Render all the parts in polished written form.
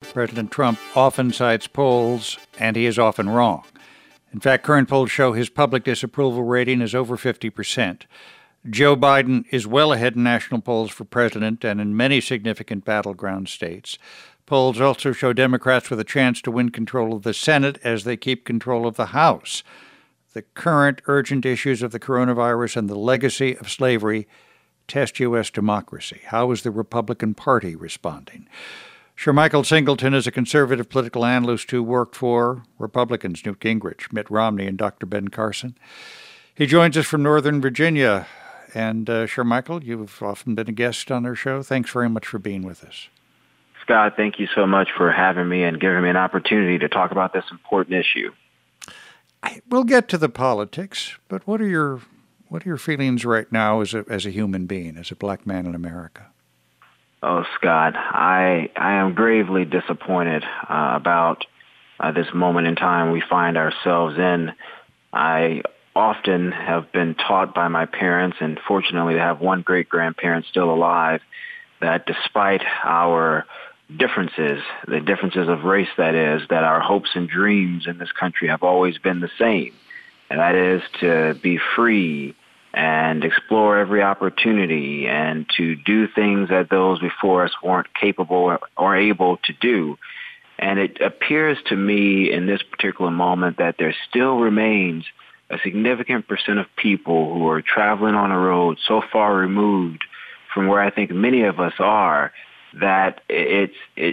President Trump often cites polls, and he is often wrong. In fact, current polls show his public disapproval rating is over 50%. Joe Biden is well ahead in national polls for president and in many significant battleground states. Polls also show Democrats with a chance to win control of the Senate as they keep control of the House. The current urgent issues of the coronavirus and the legacy of slavery test U.S. democracy. How is the Republican Party responding? Shermichael Singleton is a conservative political analyst who worked for Republicans Newt Gingrich, Mitt Romney, and Dr. Ben Carson. He joins us from Northern Virginia. And Shermichael, you've often been a guest on our show. Thanks very much for being with us. Scott, thank you so much for having me and giving me an opportunity to talk about this important issue. We'll get to the politics, but what are your feelings right now as a human being, as a black man in America? Oh, Scott, I am gravely disappointed about this moment in time we find ourselves in. I often have been taught by my parents, and fortunately to have one great-grandparent still alive, that despite our differences, the differences of race that is, that our hopes and dreams in this country have always been the same, and that is to be free and explore every opportunity and to do things that those before us weren't capable or able to do. And it appears to me in this particular moment that there still remains a significant percent of people who are traveling on a road so far removed from where I think many of us are that it's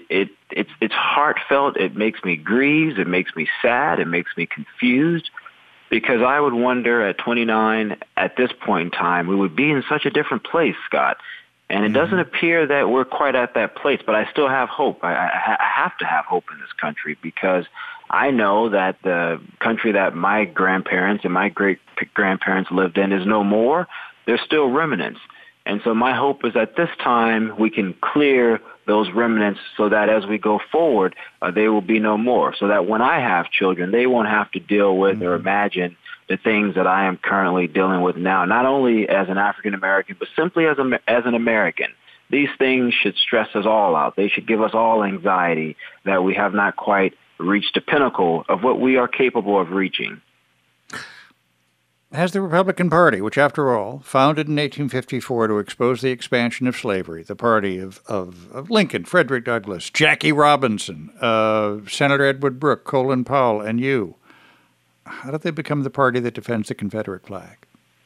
heartfelt. It makes me grieve. It makes me sad. It makes me confused. Because I would wonder at 29, at this point in time, we would be in such a different place, Scott. And it doesn't appear that we're quite at that place, but I still have hope. I have to have hope in this country because I know that the country that my grandparents and my great-grandparents lived in is no more. There's still remnants. And so my hope is that this time we can clear those remnants so that as we go forward, they will be no more. So that when I have children, they won't have to deal with or imagine the things that I am currently dealing with now, not only as an African American, but simply as an American. These things should stress us all out. They should give us all anxiety that we have not quite reached the pinnacle of what we are capable of reaching. Has the Republican Party, which, after all, founded in 1854 to expose the expansion of slavery, the party of Lincoln, Frederick Douglass, Jackie Robinson, Senator Edward Brooke, Colin Powell, and you, how did they become the party that defends the Confederate flag?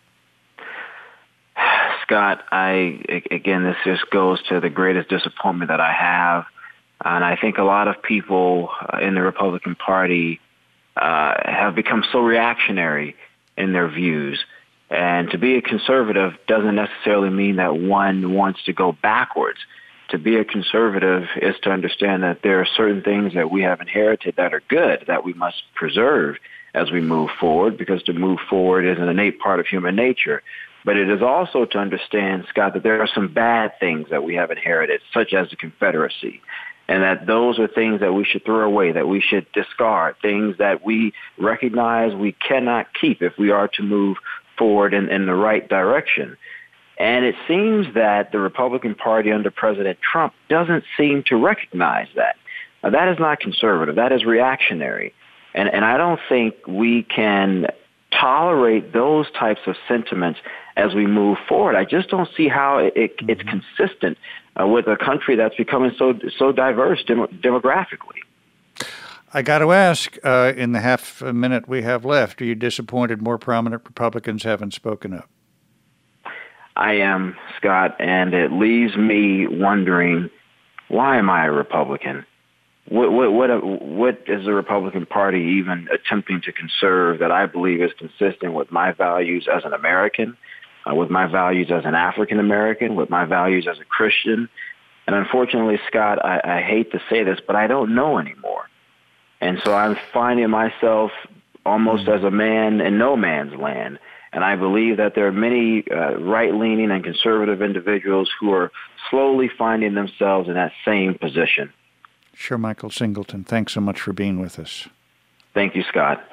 Scott, again, this just goes to the greatest disappointment that I have. And I think a lot of people in the Republican Party have become so reactionary in their views. And to be a conservative doesn't necessarily mean that one wants to go backwards. To be a conservative is to understand that there are certain things that we have inherited that are good, that we must preserve as we move forward, because to move forward is an innate part of human nature. But it is also to understand, Scott, that there are some bad things that we have inherited, such as the Confederacy, and that those are things that we should throw away, that we should discard, things that we recognize we cannot keep if we are to move forward in the right direction. And it seems that the Republican Party under President Trump doesn't seem to recognize that. Now, that is not conservative. That is reactionary. And I don't think we can tolerate those types of sentiments as we move forward. I just don't see how it's consistent with a country that's becoming so diverse demographically. I got to ask, in the half a minute we have left, are you disappointed more prominent Republicans haven't spoken up? I am, Scott, and it leaves me wondering, why am I a Republican? What is the Republican Party even attempting to conserve that I believe is consistent with my values as an American, with my values as an African American, with my values as a Christian? And unfortunately, Scott, I hate to say this, but I don't know anymore. And so I'm finding myself almost as a man in no man's land. And I believe that there are many right-leaning and conservative individuals who are slowly finding themselves in that same position. Shermichael Singleton, thanks so much for being with us. Thank you, Scott.